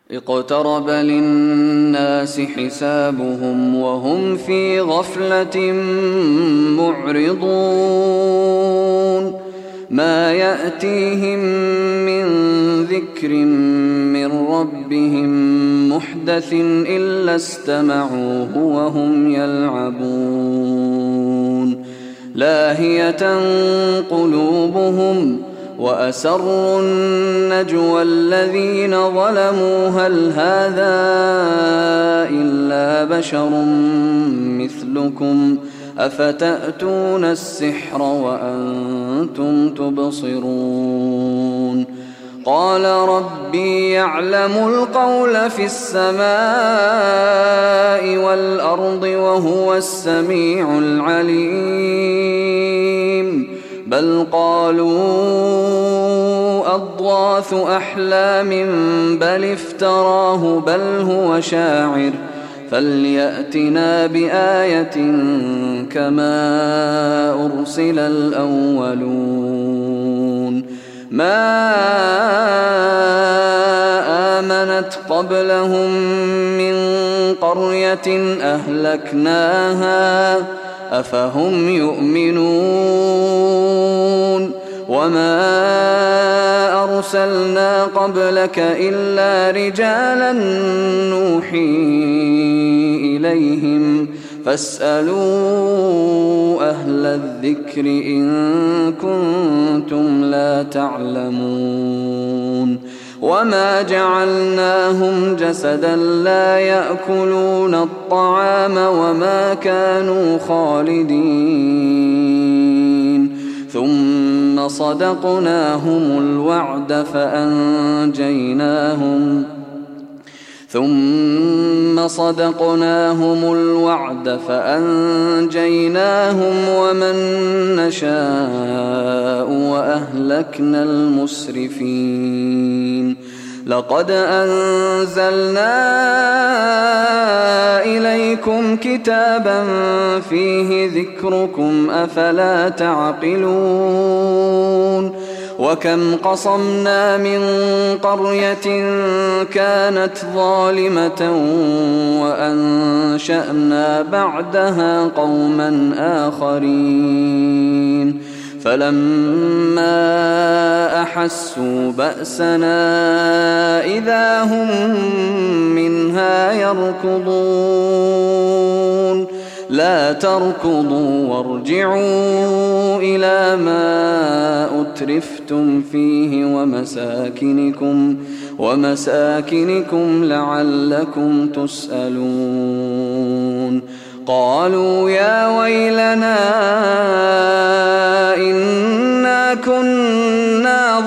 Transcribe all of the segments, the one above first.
اقترب للناس حسابهم وهم في غفلة معرضون ما يأتيهم من ذكر من ربهم محدث إلا استمعوه وهم يلعبون لاهية قلوبهم وأسروا النجوى الذين ظلموا هل هذا إلا بشر مثلكم أفتأتون السحر وأنتم تبصرون قال ربي يعلم القول في السماء والأرض وهو السميع العليم بل قالوا أضغاث أحلام بل افتراه بل هو شاعر فليأتنا بآية كما أرسل الأولون ما آمنت قبلهم من قرية أهلكناها أفهم يؤمنون وما أرسلنا قبلك إلا رجالا نوحي إليهم فاسألوا أهل الذكر إن كنتم لا تعلمون وما جعلناهم جسدا لا يأكلون الطعام وما كانوا خالدين ثم صدقناهم الوعد فأنجيناهم ومن نشاء وأهلكنا المسرفين لقد أنزلنا إليكم كتابا فيه ذكركم أفلا تعقلون وكم قصمنا من قرية كانت ظالمة وأنشأنا بعدها قوما آخرين فلما أحسوا بأسنا إذا هم منها يركضون لا تركضوا وارجعوا إلى ما أترفتم فيه ومساكنكم لعلكم تسألون قالوا يا ويلنا إنا كنا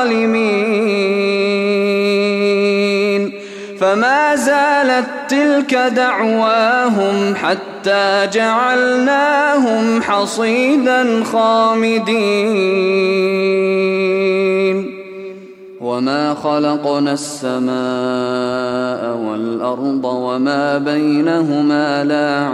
ظالمين فما زالت تلك دعواهم حتى جعلناهم حصيدا خامدين وما خلقنا السماء والأرض وما بينهما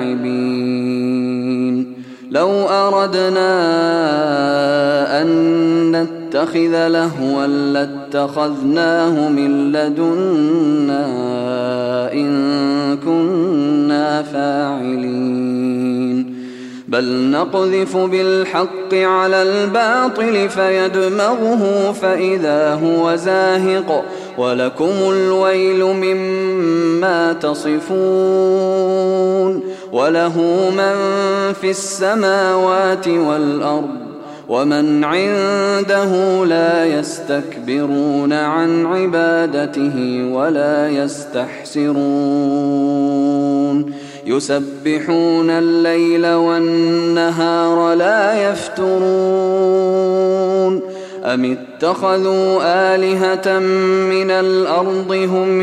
لاعبين لو أردنا أن نتخذ لهوا لاتخذناه من لدنا إن كنا فاعلين بل نقذف بالحق على الباطل فيدمغه فإذا هو زاهق ولكم الويل مما تصفون وله من في السماوات والأرض ومن عنده لا يستكبرون عن عبادته ولا يستحسرون يسبحون الليل والنهار لا يفترون أم اتخذوا آلهة من الأرض هم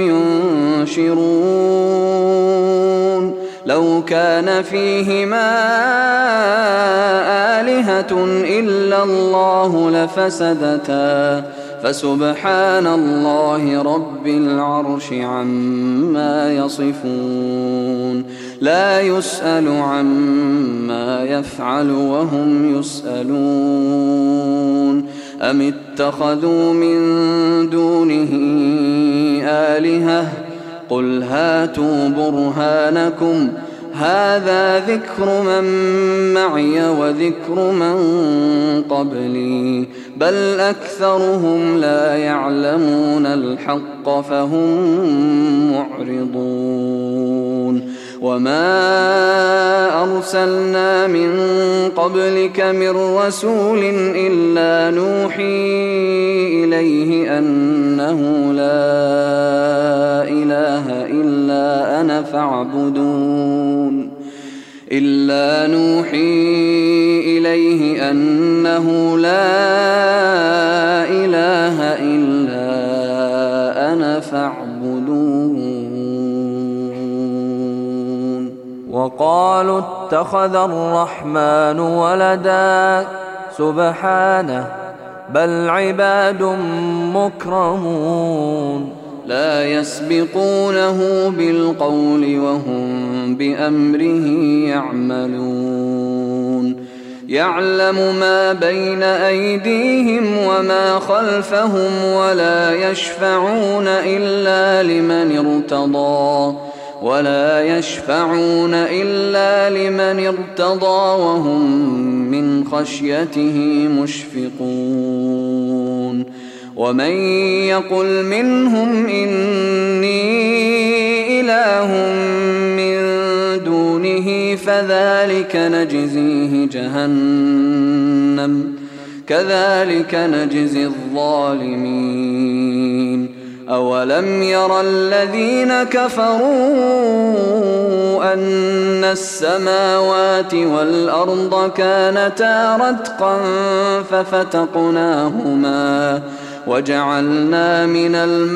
ينشرون لو كان فيهما آلهة إلا الله لفسدتا فسبحان الله رب العرش عما يصفون لا يسأل عما يفعل وهم يسألون أم اتخذوا من دونه آلهة قل هاتوا برهانكم هذا ذكر من معي وذكر من قبلي بل أكثرهم لا يعلمون الحق فهم معرضون وما أرسلنا من قبلك من رسول إلا نوحي إليه أنه لا إله إلا أنا فاعبدون إلا نوحي إليه أنه لا إله إلا أنا فاعبدون وقالوا اتخذ الرحمن ولدا سبحانه بل عباد مكرمون لا يسبقونه بالقول وهم بأمره يعملون يعلم ما بين أيديهم وما خلفهم ولا يشفعون إلا لمن ارتضى وهم من خشيته مشفقون ومن يقل منهم إني إله من دونه فذلك نجزيه جهنم كذلك نجزي الظالمين أولم ير الذين كفروا أن السماوات والأرض كانتا رتقا ففتقناهما وجعلنا من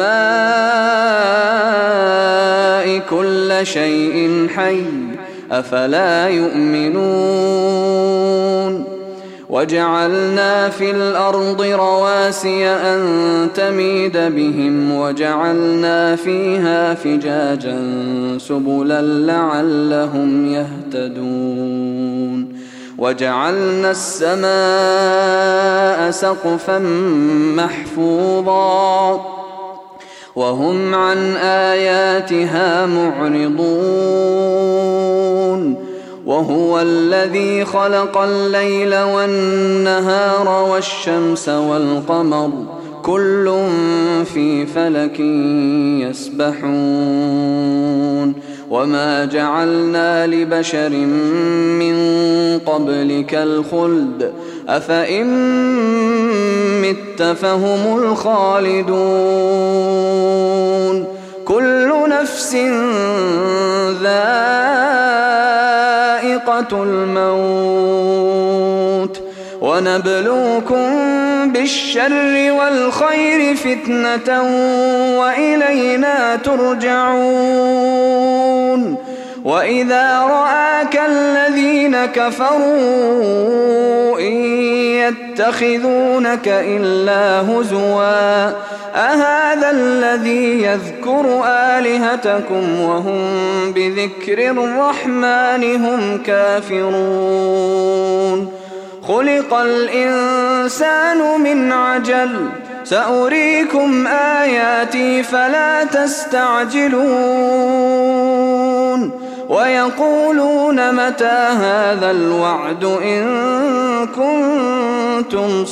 الماء كل شيء حي أفلا يؤمنون وجعلنا في الأرض رواسي أن تميد بهم وجعلنا فيها فجاجا سبلا لعلهم يهتدون وجعلنا السماء سقفا محفوظا وهم عن آياتها معرضون وهو الذي خلق الليل والنهار والشمس والقمر كل في فلك يسبحون وما جعلنا لبشر من قبلك الخلد أفإن مت فهم الخالدون كل نفس ذائقة الموت ونبلوكم بالشر والخير فتنة وإلينا ترجعون وإذا رآك الذين كفروا إن يتخذونك إلا هزوا أهذا الذي يذكر آلهتكم وهم بذكر الرحمن هم كافرون خلق الإنسان من عجل سأريكم آياتي فلا تستعجلون ويقولون متى هذا الوعد إن كنتم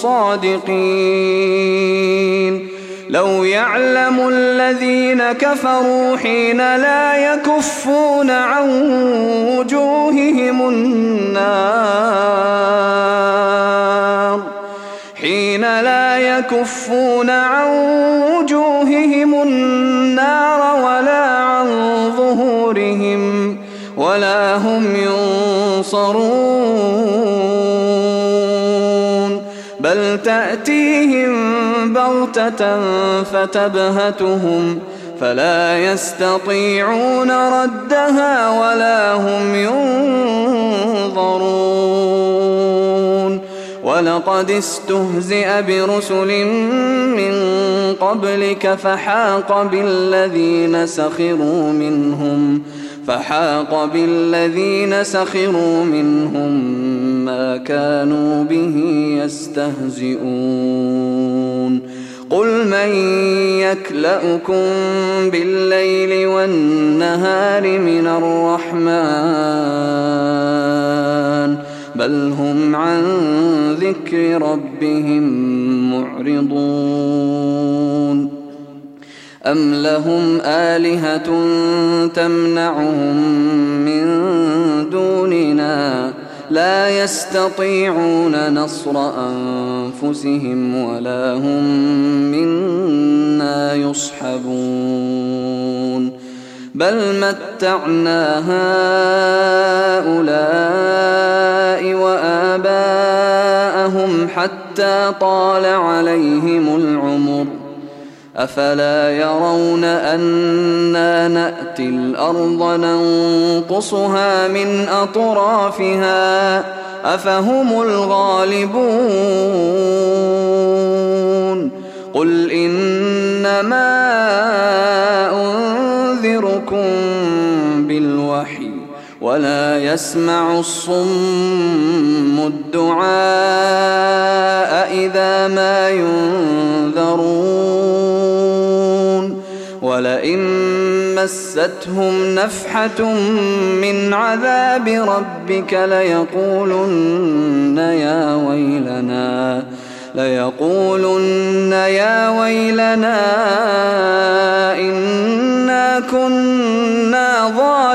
صادقين لو يعلم الذين كفروا حين لا يكفون عن وجوههم النار ولا عن ظهورهم ولا هم ينصرون بل تأتيهم بغتة فتبهتهم فلا يستطيعون ردها ولا هم ينظرون ولقد استهزئ برسل من قبلك فحاق بالذين سخروا منهم فحاق بالذين سخروا منهم ما كانوا به يستهزئون قل من يكلؤكم بالليل والنهار من الرحمن بل هم عن ذكر ربهم معرضون أم لهم آلهة تمنعهم من دوننا لا يستطيعون نصر أنفسهم ولا هم منا يصحبون بل متعنا هؤلاء وآباءهم حتى طال عليهم العمر أفلا يرون أنا نأتي الأرض ننقصها من أطرافها أفهم الغالبون قل إنما أنذركم بالوحي ولا يسمع الصم الدعاء إذا ما ينذرون ولئن مستهم نفحة من عذاب ربك ليقولن يا ويلنا إنا كنا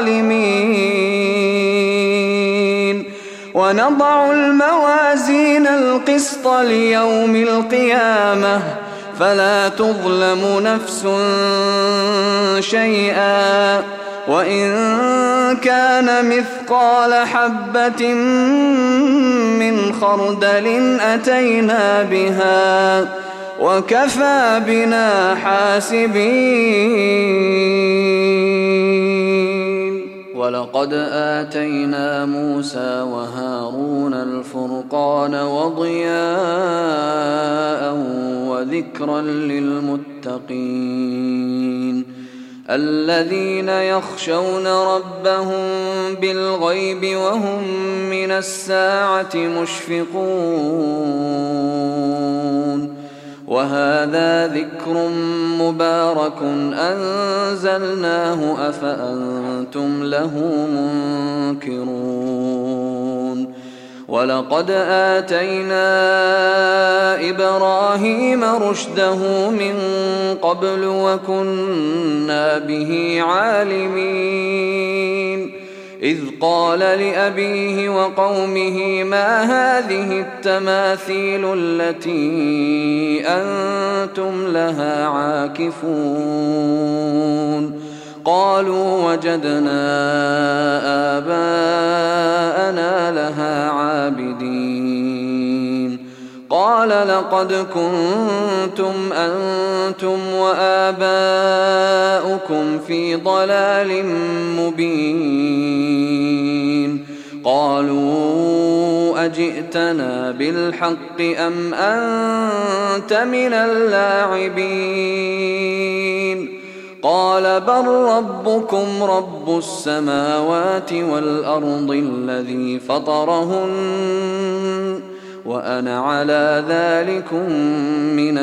ظالمين ونضع الموازين القسط ليوم القيامة فلا تظلم نفس شيئا وإن كان مثقال حبة من خردل أتينا بها وكفى بنا حاسبين ولقد آتينا موسى وهارون الفرقان وضياء وذكرا للمتقين الذين يخشون ربهم بالغيب وهم من الساعة مشفقون وهذا ذكر مبارك أنزلناه أفأنتم له منكرون ولقد آتينا إبراهيم رشده من قبل وكنا به عالمين إذ قال لأبيه وقومه ما هذه التماثيل التي أنتم لها عاكفون قالوا وجدنا آباءنا لها عابدين قال لقد كنتم أنتم وآباؤكم في ضلال مبين قالوا أجئتنا بالحق أم أنت من اللاعبين قال بل ربكم رب السماوات والأرض الذي فطرهن وأنا على ذلكم من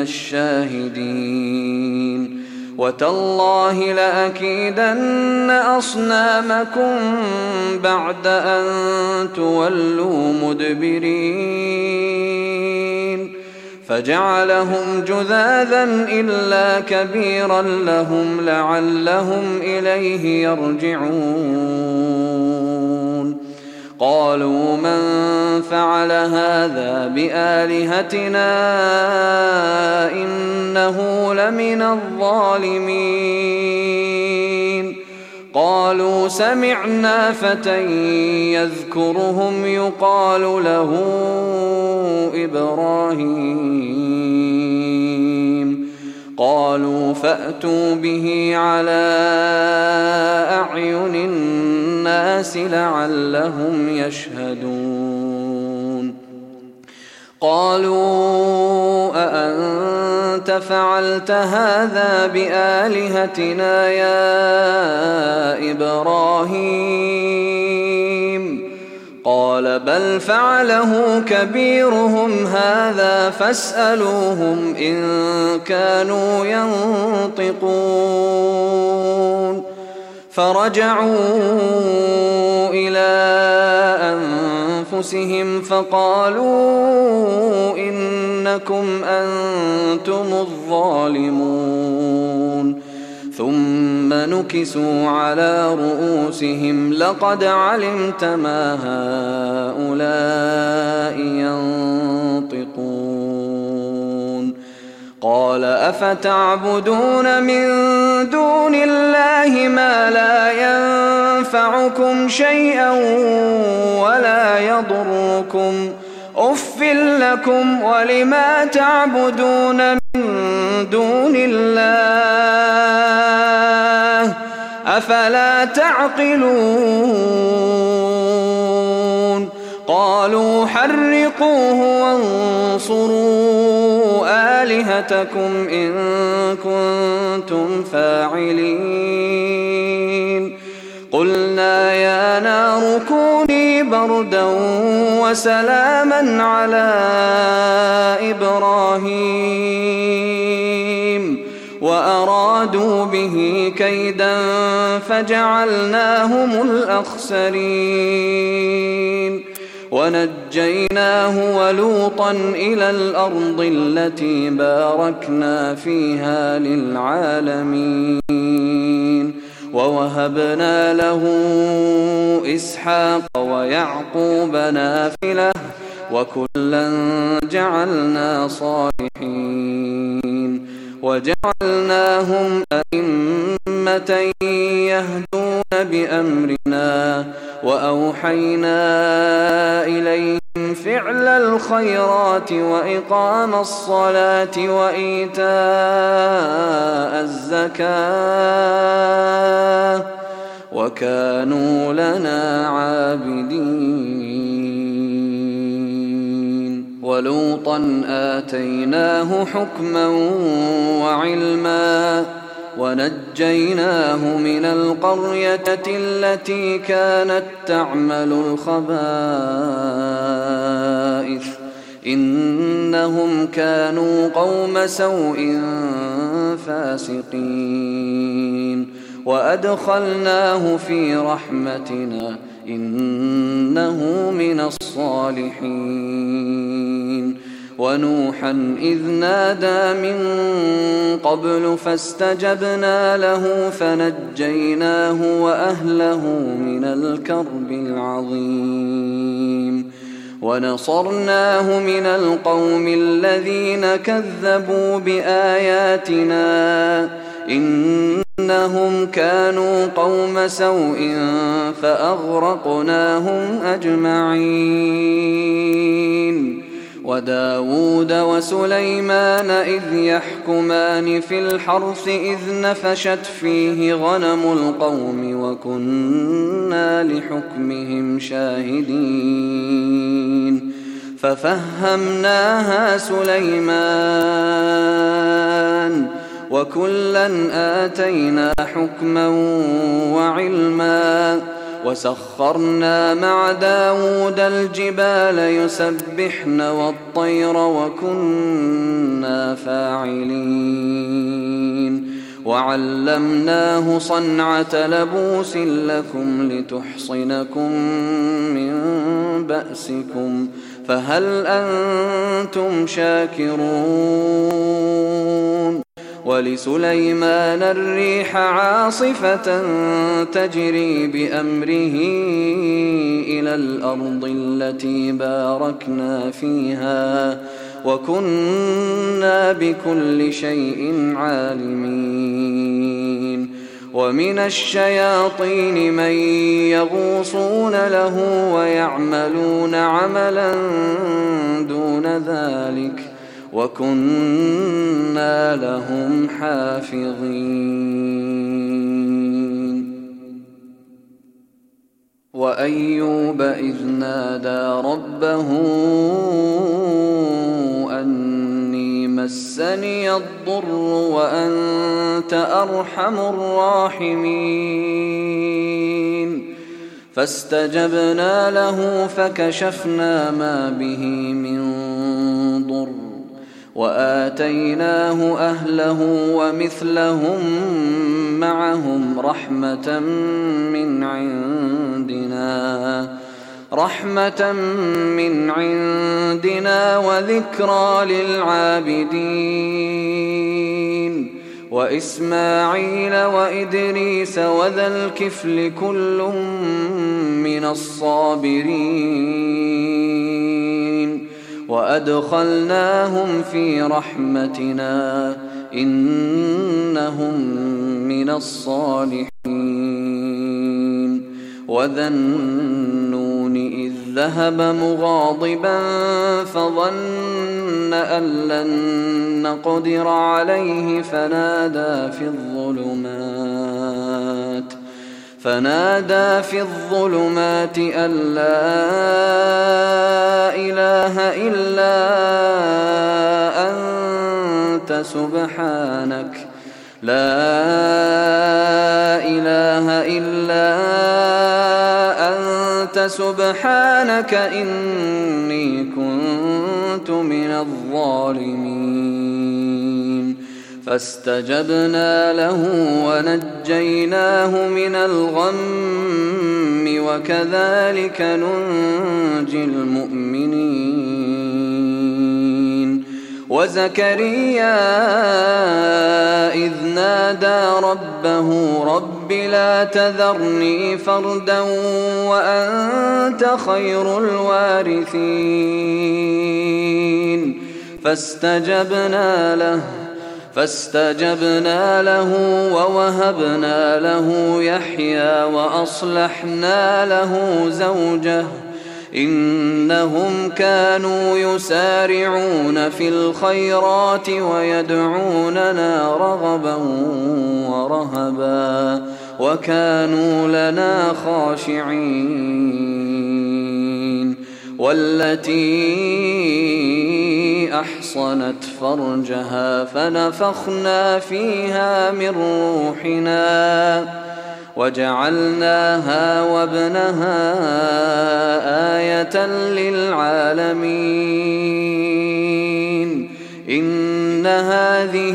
الشاهدين وتالله لأكيدن أصنامكم بعد أن تولوا مدبرين فجعلهم جذاذا إلا كبيرا لهم لعلهم إليه يرجعون قالوا من فعل هذا بآلهتنا إنه لمن الظالمين قالوا سمعنا فتى يذكرهم يقال له إبراهيم قالوا فأتوا به على أعين الناس لعلهم يشهدون قالوا أأنت فعلت هذا بآلهتنا يا إبراهيم إبراهيم قال بل فعله كبيرهم هذا فاسألوهم إن كانوا ينطقون فرجعوا إلى أنفسهم فقالوا إنكم أنتم الظالمون ثم نكسوا على رؤوسهم لقد علمت ما هؤلاء ينطقون قال أفتعبدون من دون الله ما لا ينفعكم شيئا ولا يضركم أف لكم ولما تعبدون من دون الله أفلا تعقلون قالوا حرقوه وانصروا آلهتكم إن كنتم فاعلين قلنا يا نار كوني بردا وسلاما على إبراهيم وأرادوا به كيدا فجعلناهم الأخسرين ونجيناه ولوطا إلى الأرض التي باركنا فيها للعالمين ووهبنا له إسحاق ويعقوب نافلة وكلا جعلنا صالحين وجعلناهم أئمة يهدون بأمرنا وأوحينا إليهم فعل الخيرات وإقام الصلاة وإيتاء الزكاة وكانوا لنا عابدين ولوطا آتيناه حكما وعلما ونجيناه من القرية التي كانت تعمل الخبائث إنهم كانوا قوم سوء فاسقين وأدخلناه في رحمتنا إنه من الصالحين ونوحا إذ نادى من قبل فاستجبنا له فنجيناه وأهله من الكرب العظيم ونصرناه من القوم الذين كذبوا بآياتنا إنهم كانوا قوم سوء فأغرقناهم أجمعين وداود وسليمان إذ يحكمان في الحرث إذ نفشت فيه غنم القوم وكنا لحكمهم شاهدين ففهمناها سليمان وكلا آتينا حكما وعلما وسخرنا مع داود الجبال يسبحن والطير وكنا فاعلين وعلمناه صنعة لبوس لكم لتحصنكم من بأسكم فهل أنتم شاكرون ولسليمان الريح عاصفة تجري بأمره إلى الأرض التي باركنا فيها وكنا بكل شيء عالمين ومن الشياطين من يغوصون له ويعملون عملا دون ذلك وكنا لهم حافظين وأيوب إذ نادى ربه أني مسني الضر وأنت أرحم الراحمين فاستجبنا له فكشفنا ما به من ضر وآتيناه أهله ومثلهم معهم رحمة من عندنا وذكرى للعابدين وإسماعيل وإدريس وذا الكفل كل من الصابرين وأدخلناهم في رحمتنا إنهم من الصالحين وذا النون إذ ذهب مغاضبا فظن أن لن نقدر عليه فنادى في الظلمات أن لا إله إلا أنت سبحانك إني كنت من الظالمين فاستجبنا له ونجيناه من الغم وكذلك ننجي المؤمنين وزكريا إذ نادى ربه رب لا تذرني فردا وأنت خير الوارثين فاستجبنا له ووهبنا له يحيى وأصلحنا له زوجه إنهم كانوا يسارعون في الخيرات ويدعوننا رغبا ورهبا وكانوا لنا خاشعين والتي أحصنت فرجها فنفخنا فيها من روحنا وجعلناها وابنها آية للعالمين إن هذه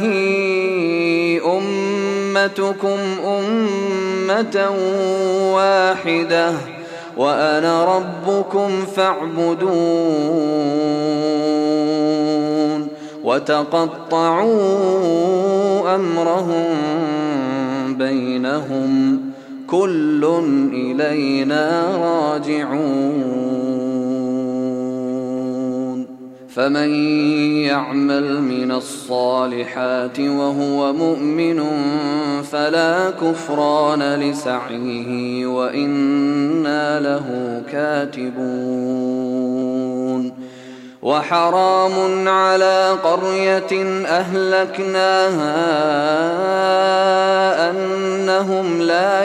أمتكم أمة واحدة وأنا ربكم فاعبدون وتقطعوا أمرهم بينهم كل إلينا راجعون فمن يعمل من الصالحات وهو مؤمن فلا كفران لسعيه وإنا له كاتبون وحرام على قرية أهلكناها أنهم لا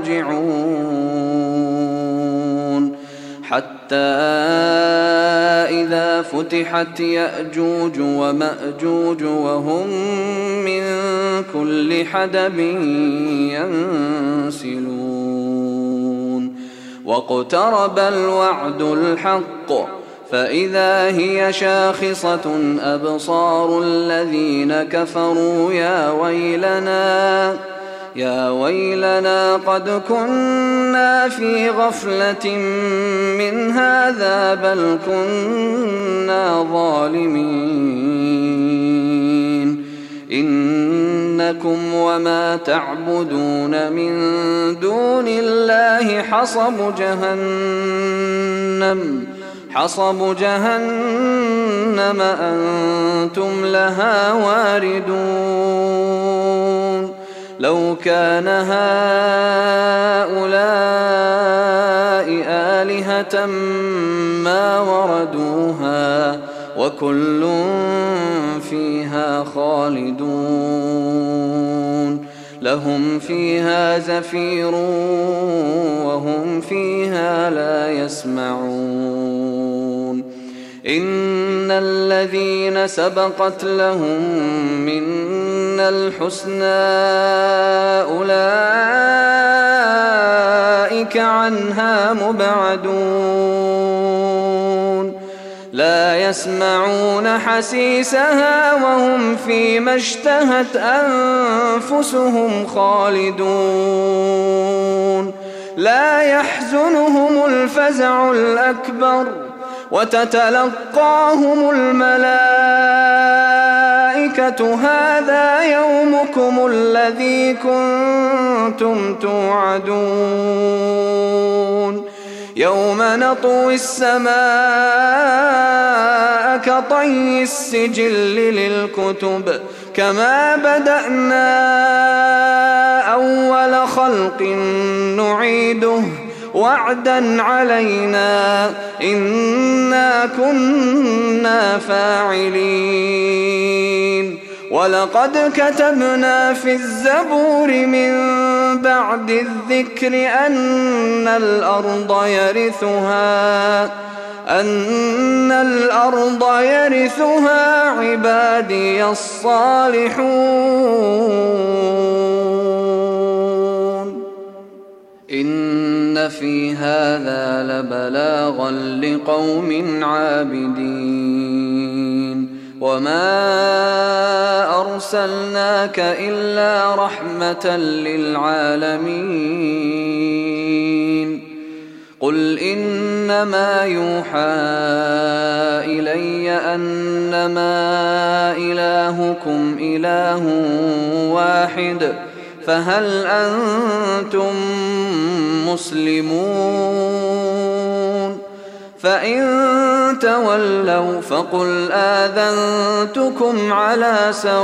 يرجعون حتى إذا فتحت يأجوج ومأجوج وهم من كل حدب ينسلون واقترب الوعد الحق فإذا هي شاخصة أبصار الذين كفروا يا ويلنا قد كنا في غفلة من هذا بل كنا ظالمين إنكم وما تعبدون من دون الله حصب جهنم أنتم لها واردون لو كان هؤلاء آلهة ما وردوها وكل فيها خالدون لهم فيها زفير وهم فيها لا يسمعون إن الذين سبقت لهم منا الحسنى أولئك أولئك عنها مبعدون لا يسمعون حسيسها وهم فيما اشتهت أنفسهم خالدون لا يحزنهم الفزع الأكبر وتتلقاهم الملائكة هذا يومكم الذي كنتم توعدون يوم نطوي السماء كطي السجل للكتب كما بدأنا أول خلق نعيده وعدا علينا إنا كنا فاعلين ولقد كتبنا في الزبور من بعد الذكر أن الأرض يرثها عبادي الصالحون إن في هذا لبلاغا لقوم عابدين وما أرسلناك إلا رحمة للعالمين قل إنما يوحى إلي أنما إلهكم إله واحد فهل أنتم مسلمون فإن تولوا فقل آذنتكم على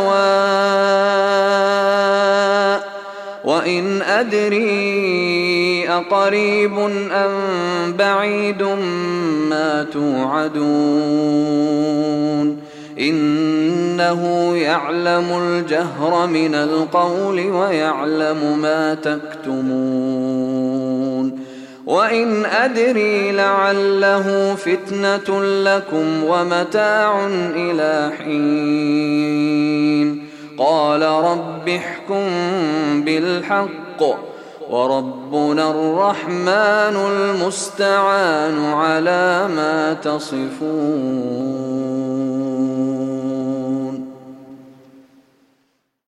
سواء وإن أدري أقريب أم بعيد ما توعدون إنه يعلم الجهر من القول ويعلم ما تكتمون وإن أدري لعله فتنة لكم ومتاع إلى حين قال رب احكم بالحق وربنا الرحمن المستعان على ما تصفون